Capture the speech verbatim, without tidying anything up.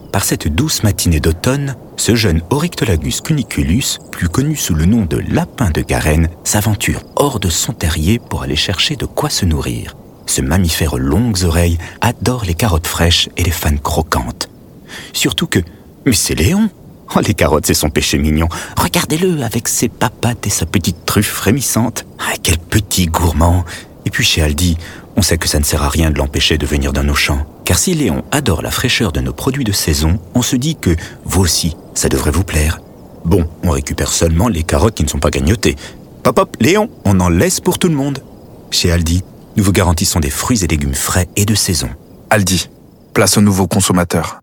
Par cette douce matinée d'automne, ce jeune Oryctolagus cuniculus, plus connu sous le nom de lapin de Garenne, s'aventure hors de son terrier pour aller chercher de quoi se nourrir. Ce mammifère aux longues oreilles adore les carottes fraîches et les fanes croquantes. Surtout que... Mais c'est Léon! Oh, les carottes, c'est son péché mignon. Regardez-le avec ses papates et sa petite truffe frémissante. Ah, quel petit gourmand! Et puis chez Aldi, on sait que ça ne sert à rien de l'empêcher de venir dans nos champs. Car si Léon adore la fraîcheur de nos produits de saison, on se dit que vous aussi, ça devrait vous plaire. Bon, on récupère seulement les carottes qui ne sont pas gagnotées. Hop hop, Léon, on en laisse pour tout le monde. Chez Aldi, nous vous garantissons des fruits et légumes frais et de saison. Aldi, place aux nouveaux consommateurs.